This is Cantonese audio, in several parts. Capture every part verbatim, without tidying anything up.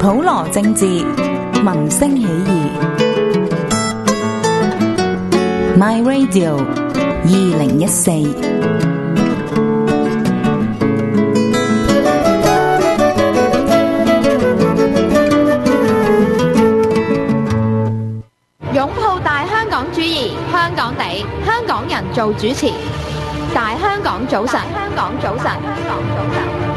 普羅政治，民聲起義。My Radio 二零一四。 擁抱大香港主義，香港地，香港人做主持。大香港早晨，香港早晨，香港早晨。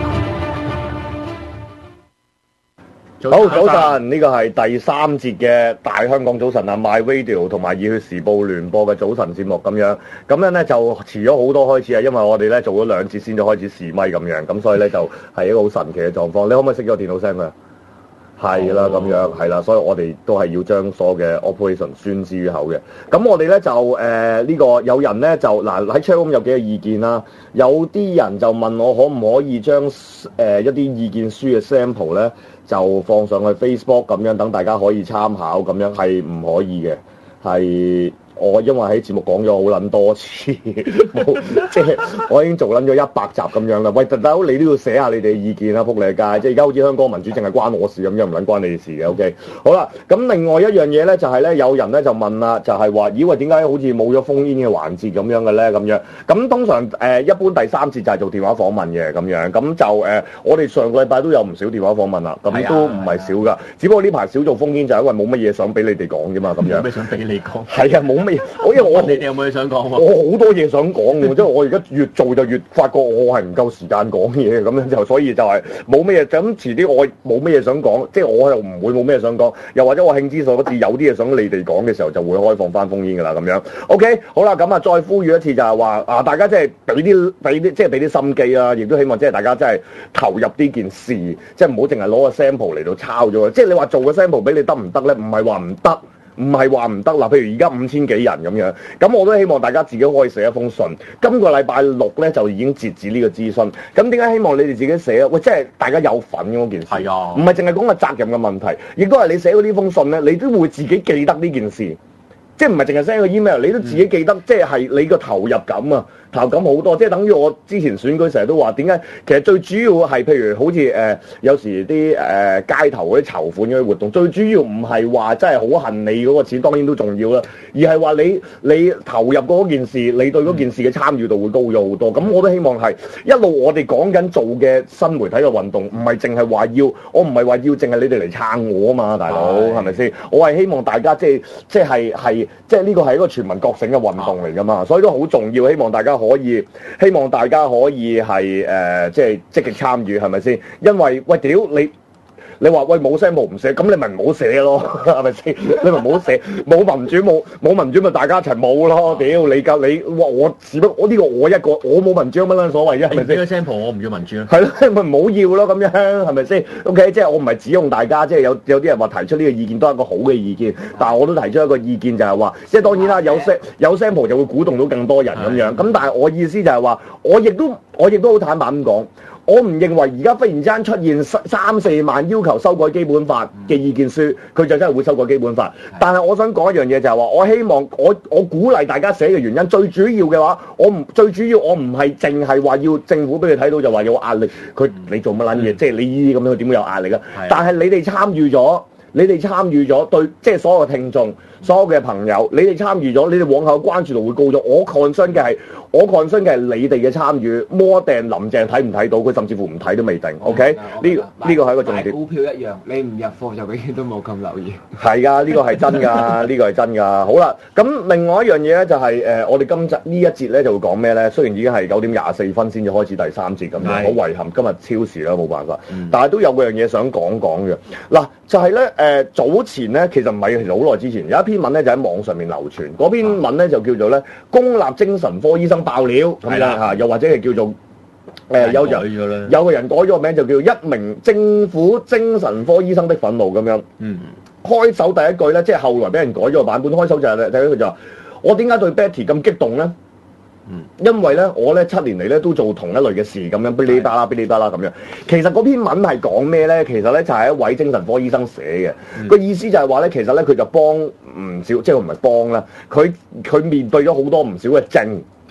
好早晨，呢個係第三節嘅大香港早晨啊 ，My Radio 同埋熱血時報聯播嘅早晨節目咁樣，咁樣咧就遲咗好多開始啊，因為我哋咧做咗兩節先至開始試咪咁樣，咁所以咧就係一個好神奇嘅狀況。你可唔可以熄咗電腦聲佢？係啦，咁樣係啦，所以我哋都係要將所有嘅 operation 宣之於口嘅。咁我哋咧就誒呢、呃這個有人咧就嗱喺 chatroom 有幾個意見啦，有啲人就問我可唔可以將誒、呃、一啲意見書嘅 sample 咧就放上去 Facebook 咁樣，等大家可以參考咁樣，係唔可以嘅，係。我因為喺節目講咗好撚多次，即係我已經做撚咗一百集咁樣啦。喂，大佬你都要寫下你哋嘅意見啦，仆你街！即係而家好似香港民主淨係關我事咁樣，唔撚關你事嘅。OK，好啦，咁另外一樣嘢咧就係、是、咧，有人咧就問啦，就係、是、話，咦喂，點解好似冇咗烽煙嘅環節咁樣嘅咧？咁樣咁通常誒、呃、一般第三節就係做電話訪問嘅咁樣，咁就誒、呃、我哋上個禮拜都有唔少電話訪問啦，咁都唔係少噶。只不過呢排少做烽煙就係因為冇乜嘢想俾你哋講啫嘛，咁樣。冇咩想俾你講？係啊，冇。我因為我你哋有冇嘢想講？我好多嘢想講嘅，即係我而家越做就越發覺我係唔夠時間講嘢咁樣，就所以就係冇咩嘢。咁遲啲我冇咩嘢想講，即係我又唔會冇咩嘢想講。又或者我興之所至有啲嘢想你哋講嘅時候，就會開放翻烽煙㗎啦咁樣。OK， 好啦，咁啊再呼籲一次就係話啊，大家即係俾啲俾啲即係俾啲心機啊，亦都希望即係大家真係投入呢件事，即係唔好淨係攞個 sample 嚟到抄咗。即係你話做個 sample 俾你得唔得咧？唔係話唔得。唔係話唔得啦，譬如而家五千幾人咁樣，咁我都希望大家自己可以寫一封信。今個禮拜六咧就已經截止呢個諮詢。咁點解希望你哋自己寫啊？喂，即係大家有份嗰件事，係啊，唔係淨係講個責任嘅問題，亦都係你寫咗呢封信咧，你都會自己記得呢件事。即係唔係淨係 send 個 email， 你都自己記得，嗯、即係係你個投入感啊，投入感好多，即係等於我之前選舉成日都話點解？其實最主要係譬如好似誒、呃、有時啲誒、呃、街頭嗰啲籌款嗰啲活動，最主要唔係話真係好恨你嗰個錢，當然都重要啦，而係話你你投入嗰件事，你對嗰件事嘅參與度會高咗好多。咁、嗯、我都希望係一路我哋講緊做嘅新媒體嘅運動，唔係淨係話要，我唔係話要淨係你哋嚟撐我啊嘛，大佬係咪先？我係希望大家即係即係係。即係呢個係一個全民覺醒嘅運動嚟㗎嘛，所以都好重要。希望大家可以，希望大家可以係誒、呃，即係積極參與，係咪先？因為喂屌你！你話喂冇聲冇唔寫，咁你咪唔好寫咯，係咪先？你咪唔好寫，冇民主冇冇民主咪大家一齊冇咯，屌你㗎你！哇我只不過我呢個我一個我冇民主有乜撚所謂啫，係咪先？呢個 sample 我唔要民主咯，係咯，咪唔好要咯咁樣，係咪先 ？OK， 即係我唔係指用大家，即係有有啲人話提出呢個意見都係一個好嘅意見，但係我都提出一個意見就係話，即係當然啦，有 sam 有 sample 就會鼓動到更多人咁樣，咁但係我意思就係話，我亦都我亦都好坦白咁講。我唔認為而家忽然之間出現三四萬要求修改基本法嘅意見書，佢就真係會修改基本法。但係我想講一樣嘢就係話，我希望我我鼓勵大家寫嘅原因，最主要嘅話，我唔最主要我唔係淨係話要政府俾你睇到就話有壓力，佢你做乜撚嘢？即係你呢啲咁樣點會有壓力啊？但係你哋參與咗。你哋參與咗，對，即係所有嘅聽眾、所有嘅朋友，你哋參與咗，你哋往後關注度會高咗。我 concern 嘅係，我 concern 嘅係你哋嘅參與。摩定林鄭睇唔睇到？佢甚至乎唔睇都未定。OK，呢呢個係一個重點。 股票一樣，你唔入貨就永遠都冇咁留意。 係㗎，呢個係真㗎，呢個係真㗎。好啦，咁另外一樣嘢咧就係、是、誒、呃，我哋今集呢一節咧就會講咩咧？雖然已經係九點廿四分先至開始第三節咁樣，好遺憾今日超時啦，冇辦法。嗯、但係都有嗰樣嘢想講講嘅。嗱，就係、是、咧。誒、呃、早前咧，其實唔係，其實好耐之前有一篇文咧，就喺網上面流傳。嗰篇文咧就叫做咧公立精神科醫生爆料咁樣嚇，又或者係叫做誒、呃、有人有個人改咗個名，就叫一名政府精神科醫生的憤怒咁樣。嗯，開首第一句咧，即係後來俾人改咗個版本，開首就係睇佢就話：我點解對 Betty 咁激動咧？嗯，因為咧，我咧七年嚟咧都做同一類嘅事咁樣，嗶哩吧啦，嗶哩吧啦咁樣。其實嗰篇文係講咩咧？其實咧就係、是、一位精神科醫生寫嘅。個、嗯、意思就係話咧，其實咧佢就幫唔少，即係唔係幫啦。佢佢面對咗好多唔少嘅症，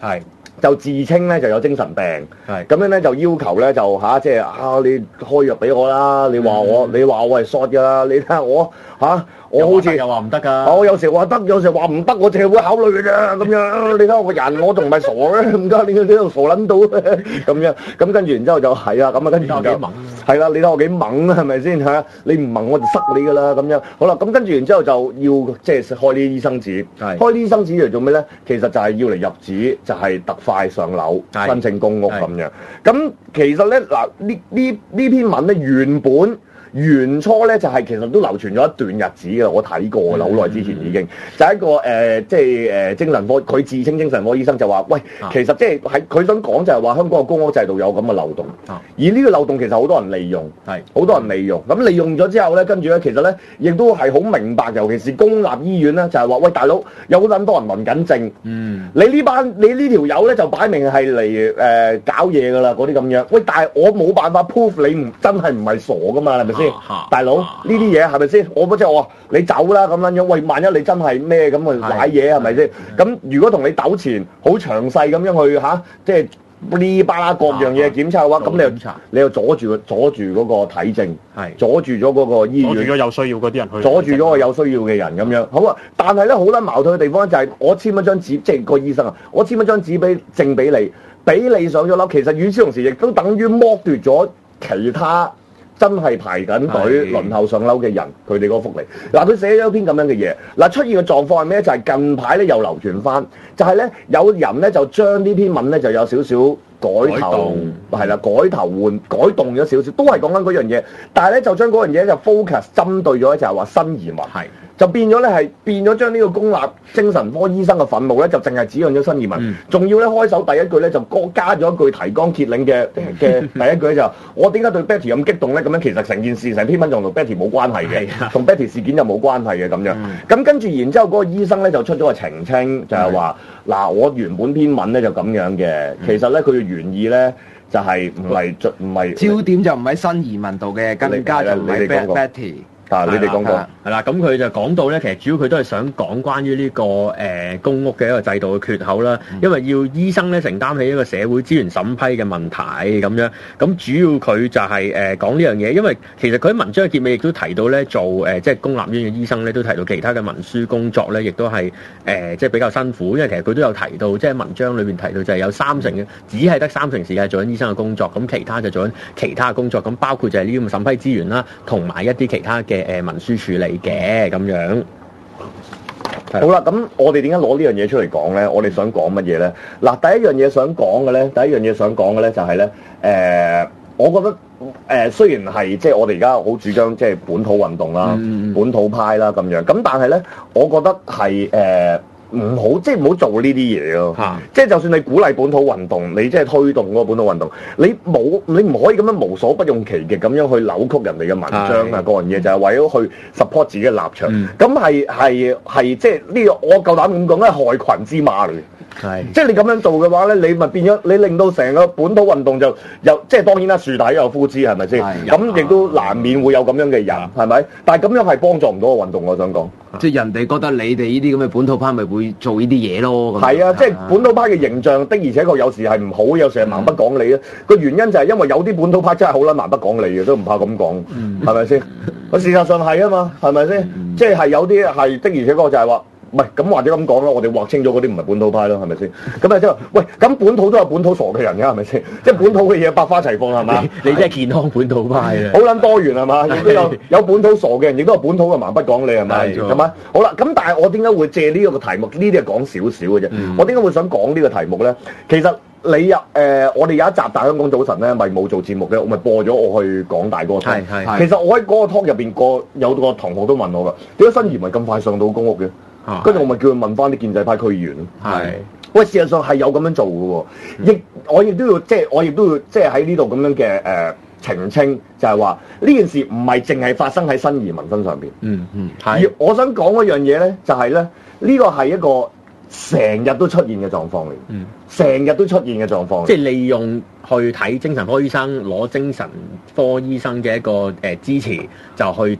係。就自稱咧就有精神病，係咁樣咧就要求咧就嚇、啊，即係啊你開藥俾我啦，你話我、嗯、你話我係 short 㗎啦，你睇下我嚇、啊、我好似又話唔得㗎， 我有時話得，有時話唔得，我淨係會考慮嘅啫咁樣。你睇我個人，我仲唔係傻咧？唔該，你你度傻撚到咁樣，咁跟住然之後就係啊，咁啊跟住就係啦，你睇我幾猛啊，係咪先嚇？你唔猛我就塞你㗎啦咁樣。好啦，咁跟住然之後就要即係開啲醫生紙，開啲醫生紙嚟做咩咧？其實就係要嚟入紙，就係、是、特快上樓申請公屋咁樣。咁其實咧嗱，呢呢呢篇文咧原本。原初咧就係、是、其實都流傳咗一段日子嘅，我睇過啦，好耐之前已經就係一個誒、呃，即係誒、呃、精神科，佢自稱精神科醫生就話：喂，其實即係喺佢想講就係話香港嘅公屋制度有咁嘅漏洞，啊、而呢個漏洞其實好多人利用，係好多人利用。咁利用咗之後咧，跟住咧其實咧亦都係好明白，尤其是公立醫院咧，就係、是、話：喂，大佬有好撚多人輪緊症，嗯，你呢班你呢條友咧就擺明係嚟誒搞嘢㗎啦，嗰啲咁樣。喂，但係我冇辦法 proof 你唔真係唔係傻㗎嘛，係咪先？啊、大佬呢啲嘢係咪先？我即係我話你走啦咁樣樣。喂，萬一你真係咩咁去賴嘢係咪先？咁如果同你糾纏好詳細咁樣去嚇、啊，即係呢巴拉各樣嘢檢測嘅話，咁、啊、你又你又阻住阻住嗰個體證，係阻住咗嗰個醫院，阻住咗有需要嗰啲人去，阻住咗個有需要嘅人咁樣。好啊，但係咧好撚矛盾嘅地方就係我簽一張紙，即係個醫生啊，我簽一張紙俾證俾你，俾你上咗樓，其實與此同時亦都等於剝奪咗其他。真係排緊隊輪候上樓嘅人，佢哋嗰個福利。嗱，佢寫咗一篇咁樣嘅嘢。嗱，出現嘅狀況係咩？就係、是、近排咧又流傳翻，就係、是、咧有人咧就將呢篇文咧就有少少改頭，係啦，改頭換改動咗少少，都係講緊嗰樣嘢。但係咧就將嗰樣嘢就 focus 針對咗就係話新移民，係就變咗咧係變咗將呢個公立精神科醫生嘅憤怒咧就淨係指向咗新移民，仲、嗯、要咧開首第一句咧就加咗一句提綱挈領嘅嘅第一句咧就我點解對 Betty 咁激動咧？咁樣其實成件事成篇文仲同 Betty 冇關係嘅，同 Betty 事件就冇關係嘅咁樣。咁、嗯、跟住然之後嗰個醫生咧就出咗個澄清，就係話嗱我原本篇文咧就咁樣嘅、嗯，其實咧佢嘅原意咧就係唔係唔係焦點就唔喺新移民度嘅，更加就唔係 Betty。 啊！你哋講過係啦，咁佢就講到咧，其實主要佢都係想講關於呢、這個誒、呃、公屋嘅一個制度嘅缺口啦、嗯，因為要醫生咧承擔起一個社會資源審批嘅問題咁樣，咁主要佢就係、是、誒、呃、講呢樣嘢，因為其實佢喺文章嘅結尾亦都提到咧，做誒、呃、即係公立醫院嘅醫生咧，都提到其他嘅文書工作咧，亦都係誒、呃、即係比較辛苦，因為其實佢都有提到，即係文章裏邊提到就係有三成嘅，只係得三成時間做緊醫生嘅工作，咁其他就做緊其他嘅工作，咁包括就係呢啲咁嘅審批資源啦，同埋一啲其他嘅。誒文書處理嘅咁樣， 好啦，咁我哋點解攞呢樣嘢出嚟講咧？我哋想講乜嘢咧？嗱，第一樣嘢想講嘅咧，第一樣嘢想講嘅咧就係、是、咧，誒、呃，我覺得誒、呃、雖然係即係我哋而家好主張即係本土運動啦、嗯、本土派啦咁樣，咁但係咧，我覺得係誒。呃唔好，即係唔好做呢啲嘢咯。即係就算你鼓勵本土運動，你即係推動嗰個本土運動，你冇你唔可以咁樣無所不用其極咁樣去扭曲人哋嘅文章啊，嗰樣嘢就係為咗去 support 自己嘅立場。咁係係係即係呢個我夠膽咁講咧，害群之馬嚟。係，即係你咁樣做嘅話咧，你咪變咗你令到成個本土運動就又即係當然啦，樹大有枯枝係咪先？咁亦都難免會有咁樣嘅人係咪？但係咁樣係幫助唔到個運動，我想講。 即係人哋覺得你哋呢啲咁嘅本土派咪會做呢啲嘢咯。係啊，即係本土派嘅形象的，而且確有時係唔好，有時係蠻不講理啊。個原因就係因為有啲本土派真係好撚蠻不講理嘅，都唔怕咁講，係咪先？個事實上係啊嘛，係咪先？即係係有啲係的，而且確就係話。唔係咁或者咁講咯，我哋劃清咗嗰啲唔係本土派咯，係咪先？咁啊即係喂，咁本土都有本土傻嘅人㗎，係咪先？即係本土嘅嘢百花齊放係嘛？ 你你真係健康本土派啊！ 好撚多元係嘛？亦都有有本土傻嘅人，亦都有本土嘅蠻不講理係咪？係咪？好啦，咁但係我點解會借呢一個題目？呢啲係講少少嘅啫。我點解會想講呢個題目咧？其實你入誒、呃，我哋有一集大香港早晨咧，咪冇做節目嘅，我咪播咗我去港大嗰個 talk。係係。其實我喺嗰個 talk 入邊，個有個同學都問我㗎，點解新移民咁快上到公屋嘅？跟、啊、住我咪叫佢問翻啲建制派區議員咯。係，喂，事實上係有咁樣做嘅喎。亦、嗯、我亦都要即係我亦都要即係喺呢度咁樣嘅誒、呃、澄清，就係話呢件事唔係淨係發生喺新移民身上邊。嗯嗯，係。而我想講嗰樣嘢咧，就係、是、咧，呢個係一個成日都出現嘅狀況嚟。嗯，成日都出現嘅狀況。即係利用去睇精神科醫生攞精神科醫生嘅一個誒、呃、支持，就去。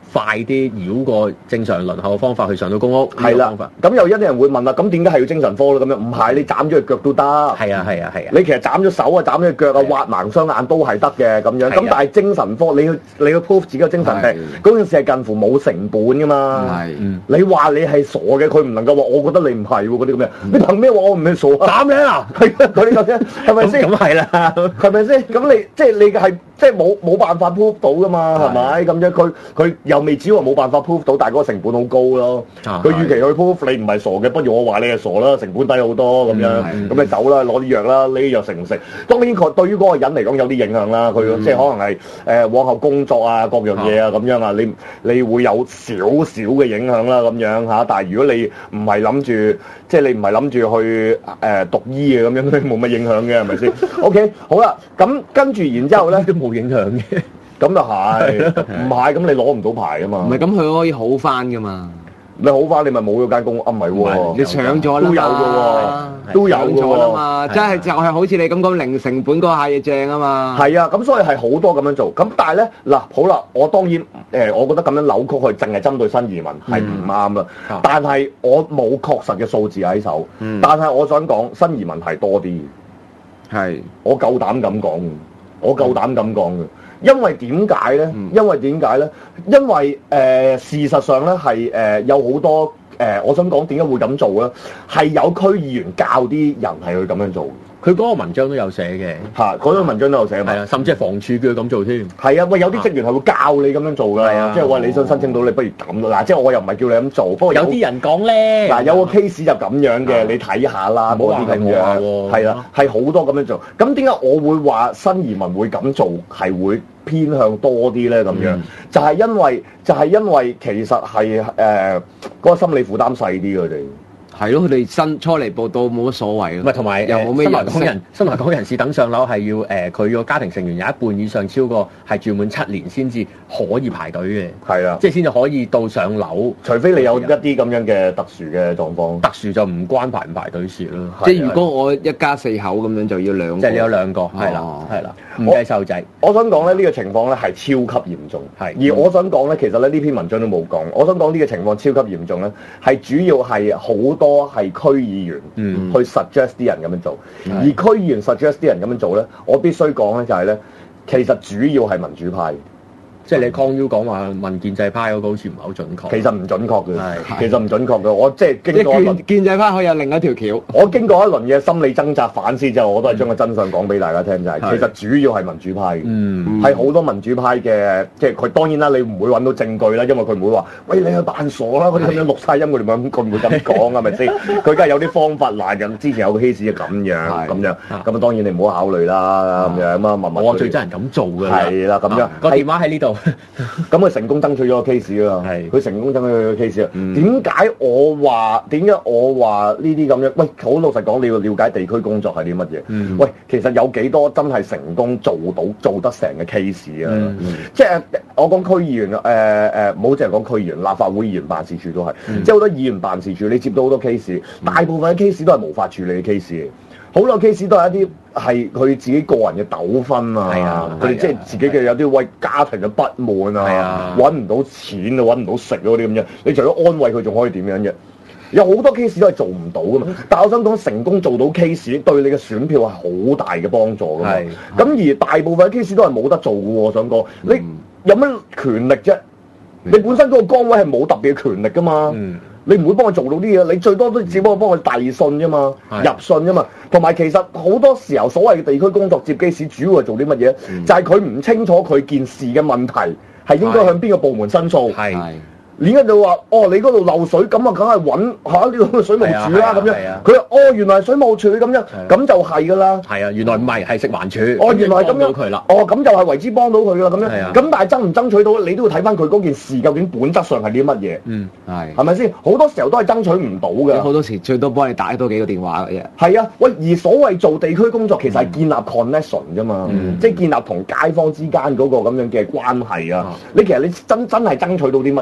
快啲繞過正常輪候嘅方法去上到公屋。 係啦，咁有一啲人會問啦，咁點解係要精神科咧？咁樣唔係，你斬咗隻腳都得。 係啊係啊係啊！ 你其實斬咗手啊，斬咗隻腳啊，挖盲雙眼都係得嘅咁樣。咁但係精神科，你要你要 prove 自己嘅精神病，嗰件事係近乎冇成本噶嘛。係，你話你係傻嘅，佢唔能夠話我覺得你唔係喎嗰啲咁樣。你憑咩話我唔係傻啊？斬你啊！係啊，嗰啲咁樣係咪先？咁係啦，係咪先？咁你即係你係即係冇冇辦法 prove 到噶嘛？係咪咁樣？佢佢又未至於話冇辦法 prove 到，但係嗰個成本好高咯。佢與其去 prove 你唔係傻嘅，不如我話你係傻啦，成本低好多咁樣。咁你走啦，攞啲藥啦，呢啲藥食唔食？當然佢對於嗰個人嚟講有啲影響啦。佢即係可能係誒往後工作啊各樣嘢啊咁樣啊，你你會有少少嘅影響啦咁樣嚇。但係如果你唔係諗住，即係你唔係諗住去誒讀醫嘅咁樣，都冇乜影響嘅係咪先 ？OK， 好啦，咁跟住然之後咧都冇影響嘅。咁就係，唔係咁你攞唔到牌啊嘛。 唔係咁佢可以好翻噶嘛。 你好翻你咪冇咗間公屋啊？唔係喎， 你搶咗啦， 都有嘅喎，都有咗啦嘛。即係就係好似你咁講零成本嗰下嘢正啊嘛。 係啊，咁所以係好多咁樣做。咁但係咧嗱，好啦，我當然誒、呃，我覺得咁樣扭曲去淨係針對新移民係唔啱啦。嗯、但係我冇確實嘅數字喺手。嗯、但係我想講新移民係多啲。係是，我夠膽咁講，我夠膽咁講嘅。因為點解咧？因為點解咧？因為誒、呃、事實上咧係誒有好多誒、呃，我想講點解會咁做咧？係有區議員教啲人係去咁樣做。 佢嗰個文章都有寫嘅， 嚇嗰篇文章都有寫嘛。係啊， 甚至係房署叫佢咁做添。 係啊，喂，有啲職員係會教你咁樣做㗎。係啊，即係話你想申請到，你不如咁啦。嗱，即係我又唔係叫你咁做，不過有啲人講咧， 嗱有個 case 就咁樣嘅，你睇下啦，冇啲咁樣。係啦，係好多咁樣做。咁點解我會話新移民會咁做係會偏向多啲咧？咁樣就係因為就係因為其實係誒嗰個心理負擔細啲佢哋。 係咯，佢哋新初嚟報到冇乜所謂咯。 唔係同埋又冇咩新來港人、新來港人士等上樓係要誒，佢、呃、個家庭成員有一半以上超過係住滿七年先至可以排隊嘅。係啊的，即係先至可以到上樓， 除非你有一啲咁樣嘅特殊嘅狀況。 特殊就唔關排唔排隊事咯。 即係如果我一家四口咁樣就要兩個， 即係你有兩個，係啦、哦，係啦，唔計細路仔。 我想講咧，呢、呢個情況咧係超級嚴重。係的，而我想講咧，其實咧呢篇文章都冇講。我想講呢個情況超級嚴重咧，係主要係好多係區議員去 suggest 啲人咁樣做，嗯、而區議員 suggest 啲人咁樣做咧，我必須講咧就係咧，其實主要係民主派。 即係你 Con U 講話民建制派嗰個好似唔係好準確， 其實唔準確嘅，係其實唔準確嘅。我即係經過一輪建制派可以有另一條橋。 我經過一輪嘅心理掙扎反思之後，我都係將個真相講俾大家聽，就係其實主要係民主派嘅，嗯，係好多民主派嘅，即係佢當然啦，你唔會揾到證據啦，因為佢唔會話，喂，你去扮傻啦，嗰啲咁樣錄晒音，佢哋咪佢唔會咁講係咪先？佢梗係有啲方法嗱，咁之前有個 case 咁樣咁樣，咁啊當然你唔好考慮啦，咁樣咁啊默默。 我最憎人咁做㗎。 係啦，咁樣個電話喺呢度。 咁佢成功爭取咗個 case 啊！係，佢成功爭取咗個 case 啊！點解、嗯、我話點解我話呢啲咁樣？喂，好老實講，你要了解地區工作係啲乜嘢？嗯、喂，其實有幾多真係成功做到做得成嘅 case 啊？嗯嗯、即係我講區議員誒誒，唔好淨係講區議員，立法會議員辦事處都係，嗯、即係好多議員辦事處，你接到好多 case，大部分嘅 case 都係無法處理嘅 case。好多 case 都係一啲係佢自己個人嘅糾紛啊，佢哋即係自己嘅有啲為家庭嘅不滿啊，揾唔到錢啊，揾唔到食嗰啲咁樣。你除咗安慰佢，仲可以點樣啫？有好多 case 都係做唔到噶嘛。但係我想講，成功做到 case 對你嘅選票係好大嘅幫助噶嘛。咁而大部分嘅 case 都係冇得做嘅喎。我想講，你有乜權力啫？你本身嗰個崗位係冇特別嘅權力噶嘛。你唔會幫佢做到啲嘢，你最多都只不過幫佢遞信啫嘛，的入信啫嘛。同埋其實好多時候所謂嘅地區工作接機士，主要係做啲乜嘢？嗯、就係佢唔清楚佢件事嘅問題係應該向邊個部門申訴。而家就話哦，你嗰度漏水，咁啊，梗係揾嚇呢個水務署啦咁樣。佢話哦，原來係水務署咁樣，咁就係㗎啦。係啊，原來唔係，係食環署。哦，原來係咁樣。佢啦。哦，咁就係為之幫到佢㗎啦，咁樣。咁但係爭唔爭取到，你都要睇翻佢嗰件事究竟本質上係啲乜嘢。嗯，係。係咪先？好多時候都係爭取唔到㗎。好多時最多幫你打多幾個電話嘅啫。係啊，喂，而所謂做地區工作，其實係建立 connection 啫嘛，即係建立同街坊之間嗰個咁樣嘅關係啊。你其實你真真係爭取到啲乜嘢啫？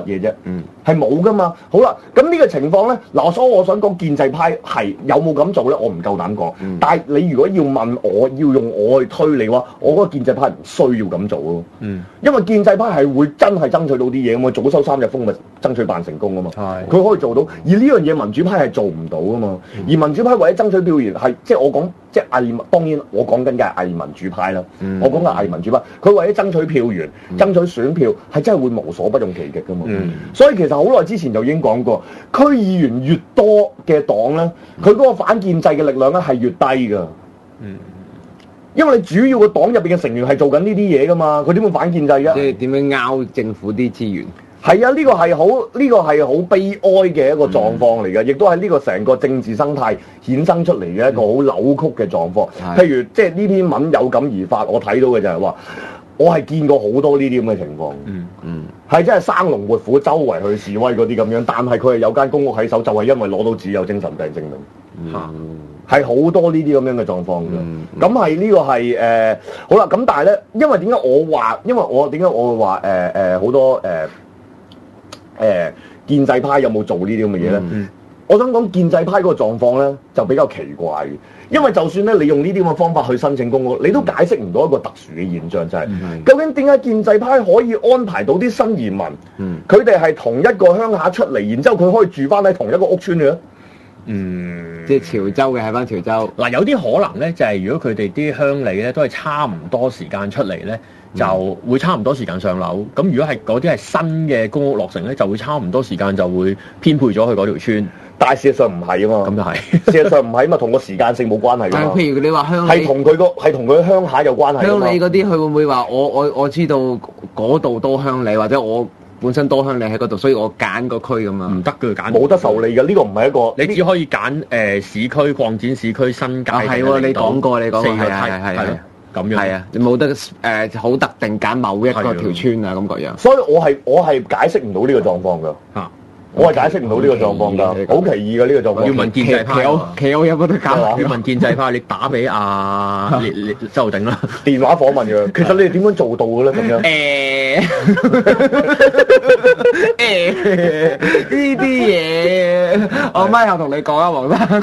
嗯， 係冇噶嘛。好啦，咁呢個情況咧，嗱，所以我想講建制派係有冇咁做咧，我唔夠膽講。 嗯、 但係你如果要問我，要用我去推你話，我覺得建制派唔需要咁做咯。 嗯， 因為建制派係會真係爭取到啲嘢，咁啊早收三日風咪爭取辦成功啊嘛。 係， 佢可以做到，而呢樣嘢民主派係做唔到啊嘛。嗯、而民主派為咗爭取票源，係即係我講即係偽，當然我講緊嘅係偽民主派啦。嗯、我講嘅偽民主派，佢為咗爭取票源、嗯、爭取選票，係真係會無所不用其極噶嘛。嗯、所以其實好耐之前就已經講過，區議員越多嘅黨咧，佢嗰個反建制嘅力量咧係越低噶。嗯，因為你主要嘅黨入邊嘅成員係做緊呢啲嘢噶嘛，佢點會反建制嘅？ 即係點樣拗政府啲資源？ 係啊，呢、這個係好呢個係好悲哀嘅一個狀況嚟嘅，亦、嗯、都係呢個成個政治生態衍生出嚟嘅一個好扭曲嘅狀況。嗯、譬如即係呢篇文有感而發，我睇到嘅就係話，我係見過好多呢啲咁嘅情況。嗯嗯，係真係生龍活虎，周圍去示威嗰啲咁樣，但係佢係有間公屋喺手，就係、是、因為攞到紙有精神病證明。嚇、嗯，係好多呢啲咁樣嘅狀況嘅。咁係呢個係誒、呃、好啦。咁但係咧，因為點解我話？因為我點解我會話誒誒好多誒？呃誒、呃、建制派有冇做呢啲咁嘅嘢咧？嗯、我想講建制派嗰個狀況咧就比較奇怪嘅，因為就算咧你用呢啲咁嘅方法去申請公屋，你都解釋唔到一個特殊嘅現象，就係、是嗯、究竟點解建制派可以安排到啲新移民，佢哋係同一個鄉下出嚟，然之後佢可以住翻喺同一個屋村嘅咧？ 嗯， 即係潮州嘅喺翻潮州。嗱， 有啲可能咧，就係、是、如果佢哋啲鄉里咧都係差唔多時間出嚟咧。就會差唔多時間上樓，咁如果係嗰啲係新嘅公屋落成咧，就會差唔多時間就會編配咗去嗰條村。 但係事實上唔係啊嘛， 咁就係事實上唔係啊嘛，同個時間性冇關係㗎嘛。 譬如你話鄉里係同佢個係同佢鄉下有關係。 鄉里嗰啲佢會唔會話我我我知道嗰度多鄉里，或者我本身多鄉里喺嗰度，所以我揀個區咁啊？唔得嘅，揀冇得受理嘅，呢、呢個唔係一個， 你只可以揀誒、呃、市區擴展市區新界。 係喎、啊，你講過，你講過，係係係係。 咁樣係啊，你冇得誒好、呃、特定揀某一個條村啊咁個樣。 所以我係我係解釋唔到呢個狀況㗎。嚇、啊，我係解釋唔到呢個狀況㗎，好奇異㗎呢個狀況。 要問建制派， 企有有冇得揀？ 要問建制派，你打俾阿周浩鼎啦， 電話訪問㗎。其實你哋點樣做到嘅咧？咁樣誒呢啲嘢，我咪後同你講啊，黃生。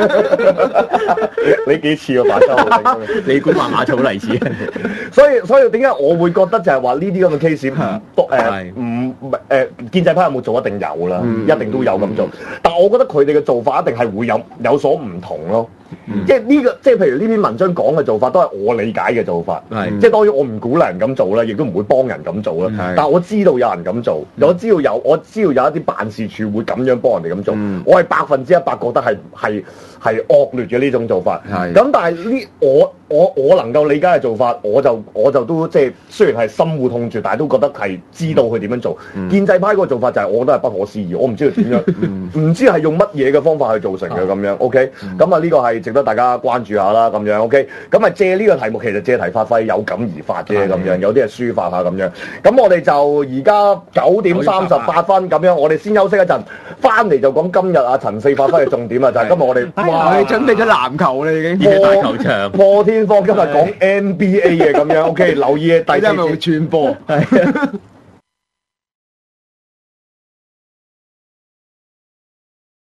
你幾次啊，馬周浩鼎？ 你估話馬草嚟似？ 所以所以點解我會覺得就係話呢啲咁嘅 case 唔誒唔誒建制派有冇做？一定有啦，嗯、一定都有咁做。嗯、但係我覺得佢哋嘅做法一定係會有有所唔同咯。嗯、即係呢、呢個即係譬如呢篇文章講嘅做法，都係我理解嘅做法。嗯、即係當然我唔鼓勵人咁做啦，亦都唔會幫人咁做啦。嗯、但係我知道有人咁做，嗯、我知道有我知道有一啲辦事處會咁樣幫人哋咁做。嗯、我係百分之一百覺得係係係惡劣嘅呢種做法。咁、嗯、但係呢我。我我能夠理解嘅做法，我就我就都即係雖然係深惡痛絕，但係都覺得係知道佢點樣做。嗯、建制派嗰個做法就係我覺得係不可思議，我唔知佢點樣，唔、嗯、知係用乜嘢嘅方法去造成嘅咁、嗯、樣。OK，咁啊呢個係值得大家關注下啦咁樣。OK，咁啊借呢個題目其實借題發揮，有感而發啫咁樣，有啲係抒發下咁樣。咁我哋就而家九點三十八分咁樣，我哋先休息一陣，翻嚟就講今日阿陳四發揮嘅重點啊，就係今日我哋哇，你準備咗籃球啦已經， 破大球場破天。今日講 N B A 嘅咁樣，OK，留意第四節轉播。